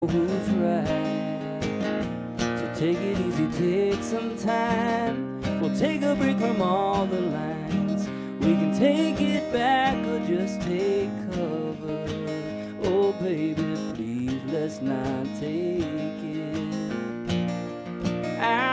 who's right. So take it easy, take some time. We'll take a break from all the lines. We can take it back or just take cover. Oh baby, please let's not take it.